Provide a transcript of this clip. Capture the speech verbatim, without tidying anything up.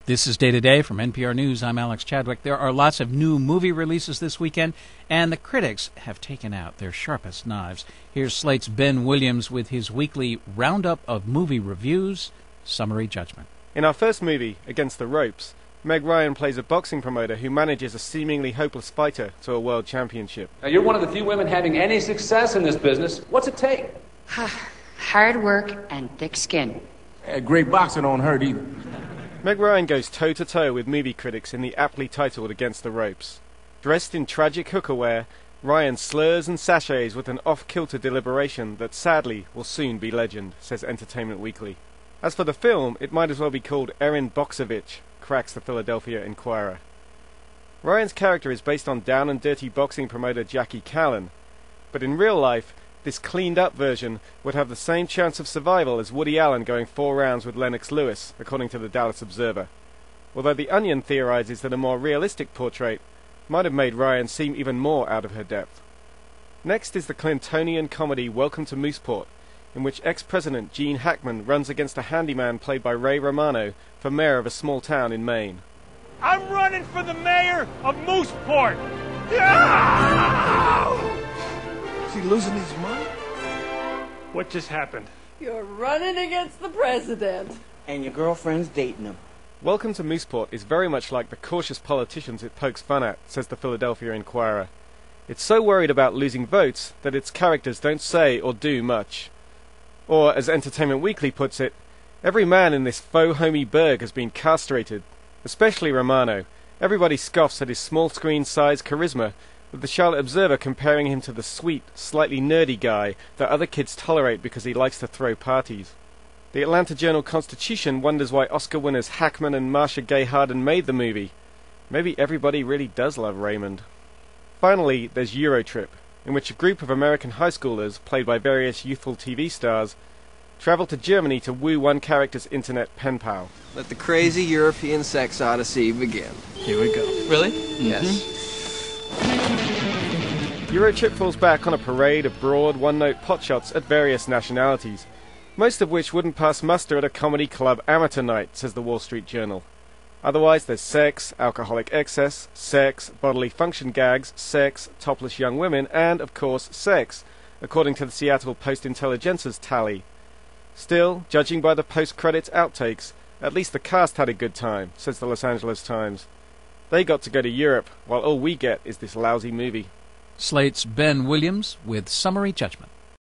This is Day to Day from N P R News. I'm Alex Chadwick. There are lots of new movie releases this weekend, and the critics have taken out their sharpest knives. Here's Slate's Ben Williams with his weekly roundup of movie reviews, Summary Judgment. In our first movie, Against the Ropes, Meg Ryan plays a boxing promoter who manages a seemingly hopeless fighter to a world championship. Now, you're one of the few women having any success in this business. What's it take? Hard work and thick skin. A great boxer don't hurt either. Meg Ryan goes toe-to-toe with movie critics in the aptly titled Against the Ropes. Dressed in tragic hooker wear, Ryan slurs and sachets with an off-kilter deliberation that sadly will soon be legend, says Entertainment Weekly. As for the film, it might as well be called Erin Boxovich, cracks the Philadelphia Inquirer. Ryan's character is based on down-and-dirty boxing promoter Jackie Callan, but in real life, this cleaned-up version would have the same chance of survival as Woody Allen going four rounds with Lennox Lewis, according to the Dallas Observer. Although The Onion theorizes that a more realistic portrait might have made Ryan seem even more out of her depth. Next is the Clintonian comedy Welcome to Mooseport, in which ex-president Gene Hackman runs against a handyman played by Ray Romano for mayor of a small town in Maine. I'm running for the mayor of Mooseport! Yeah! Is he losing his mind? What just happened? You're running against the president. And your girlfriend's dating him. Welcome to Mooseport is very much like the cautious politicians it pokes fun at, says the Philadelphia Inquirer. It's so worried about losing votes that its characters don't say or do much. Or, as Entertainment Weekly puts it, every man in this faux homey burg has been castrated, especially Romano. Everybody scoffs at his small-screen size charisma, with the Charlotte Observer comparing him to the sweet, slightly nerdy guy that other kids tolerate because he likes to throw parties. The Atlanta Journal-Constitution wonders why Oscar winners Hackman and Marcia Gay Harden made the movie. Maybe everybody really does love Raymond. Finally, there's Eurotrip, in which a group of American high schoolers, played by various youthful T V stars, travel to Germany to woo one character's internet pen pal. Let the crazy European sex odyssey begin. Here we go. Really? Mm-hmm. Yes. Eurotrip falls back on a parade of broad, one-note potshots at various nationalities, most of which wouldn't pass muster at a comedy club amateur night, says the Wall Street Journal. Otherwise, there's sex, alcoholic excess, sex, bodily function gags, sex, topless young women, and, of course, sex, according to the Seattle Post-Intelligencer's tally. Still, judging by the post-credits outtakes, at least the cast had a good time, says the Los Angeles Times. They got to go to Europe, while all we get is this lousy movie. Slate's Ben Williams with Summary Judgment.